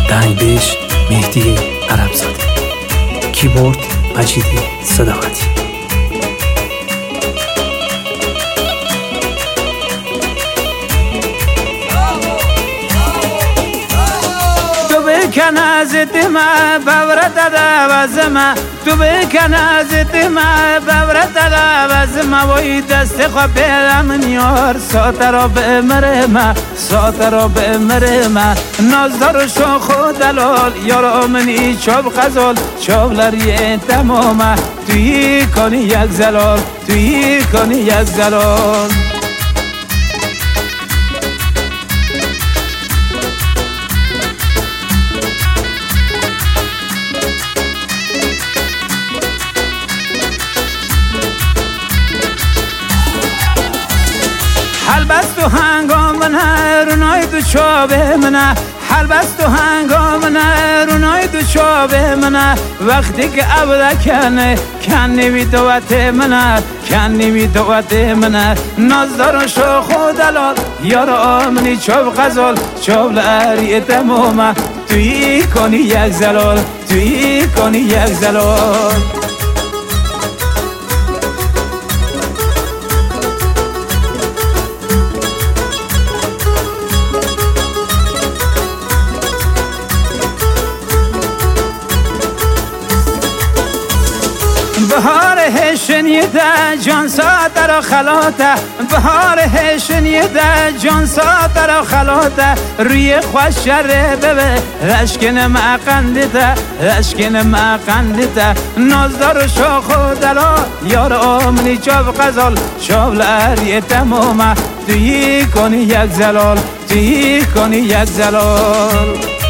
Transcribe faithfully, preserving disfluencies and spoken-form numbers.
دنگ بیش مهدی عربزاده، کیبورد مجید صداقتی. بکن از دمه بورت دوازمه، تو بکن از دمه بورت دوازمه، وی دست خواه بیلم نیار ساته را بمرمه، ساته را بمرمه. نازدار و شاخ و دلال یارا منی چوب غزال، چوب لریه تمامه، توی کنی یک زلال، توی کنی یک زلال. حل بست و هنگام منه رونای دو چوبه منه، حل بست و هنگام منه رونای دو چوبه منه. وقتی که عبده کنه کنی بی دوت منه، کنی بی دوت منه. نازدار و شاخ و دلال یارا منی چوب غزال، چوب لری تمامه، توی کنی یک زلال، توی کنی یک زلال. بهار هشنیده جان ساته را خلاته، بهار هشنیده جان ساته را خلاته. روی خوش شره ببه رشکن مقندته، رشکن مقندته. نازدار و شاخ و دلال یار آمنی چوب غزال، چوب لری تمامه، توی کنی یک زلال، توی کنی یک زلال.